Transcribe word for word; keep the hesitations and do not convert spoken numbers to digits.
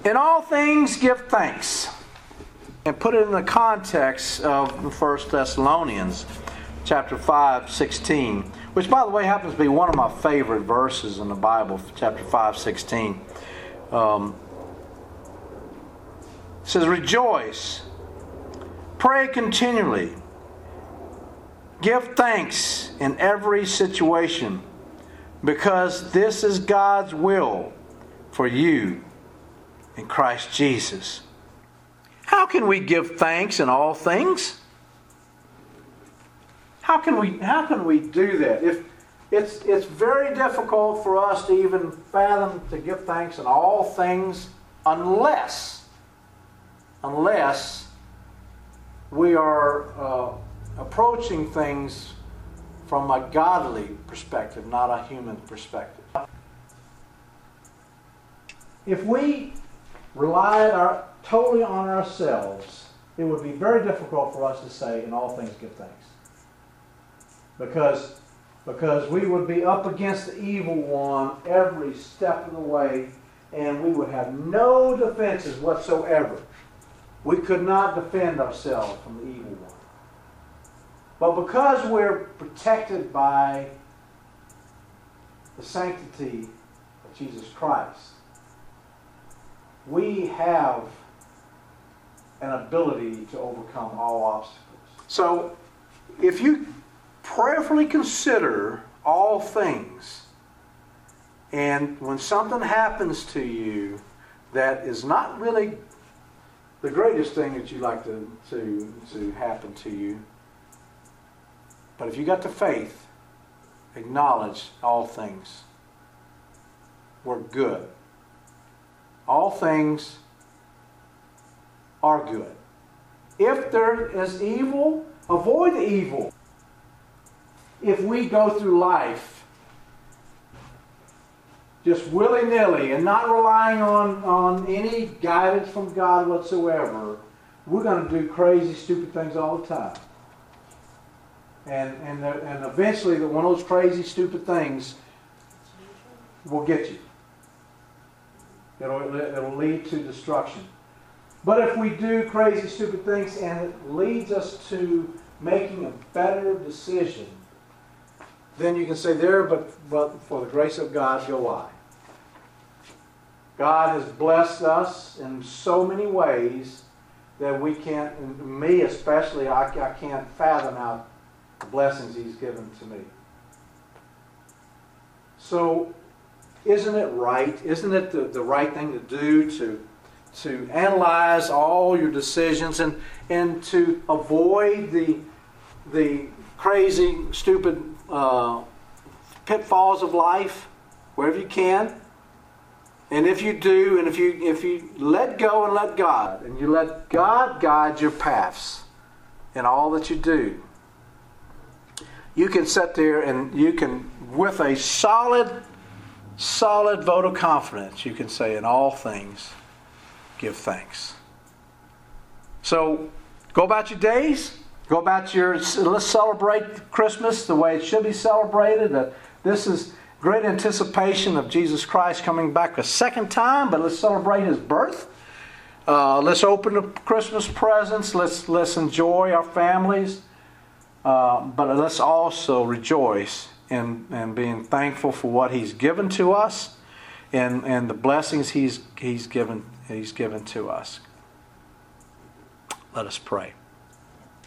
In all things give thanks. And put it in the context of First Thessalonians chapter five, sixteen, which by the way happens to be one of my favorite verses in the Bible, chapter five, sixteen. Um, it says, rejoice, pray continually, give thanks in every situation, because this is God's will for you in Christ Jesus. How can we give thanks in all things? How can we how can we do that? If it's it's very difficult for us to even fathom to give thanks in all things unless unless we are uh, approaching things from a godly perspective, not a human perspective. If we relied our, totally on ourselves, it would be very difficult for us to say, in all things give thanks. Because, because we would be up against the evil one every step of the way, and we would have no defenses whatsoever. We could not defend ourselves from the evil one. But because we're protected by the sanctity of Jesus Christ, we have an ability to overcome all obstacles. So, if you prayerfully consider all things, and when something happens to you that is not really the greatest thing that you'd like to, to, to happen to you, but if you got the faith, acknowledge all things were good. All things are good. If there is evil, avoid the evil. If we go through life just willy-nilly and not relying on, on any guidance from God whatsoever, we're going to do crazy, stupid things all the time. And, and, and eventually one of those crazy, stupid things will get you. It'll, it'll lead to destruction. But if we do crazy, stupid things and it leads us to making a better decision, then you can say, there, but, but for the grace of God go I. God has blessed us in so many ways that we can't, and me especially, I, I can't fathom out the blessings He's given to me. So, isn't it right? Isn't it the, the right thing to do to, to analyze all your decisions and, and to avoid the, the crazy, stupid uh, pitfalls of life wherever you can? And if you do, and if you if you let go and let God, and you let God guide your paths in all that you do, you can sit there and you can, with a solid Solid vote of confidence, you can say, in all things, give thanks. So, go about your days. Go about your, let's celebrate Christmas the way it should be celebrated. Uh, this is great anticipation of Jesus Christ coming back a second time, but let's celebrate His birth. Uh, let's open the Christmas presents. Let's, let's enjoy our families. Uh, but let's also rejoice And, and being thankful for what He's given to us and, and the blessings He's He's given He's given to us. Let us pray.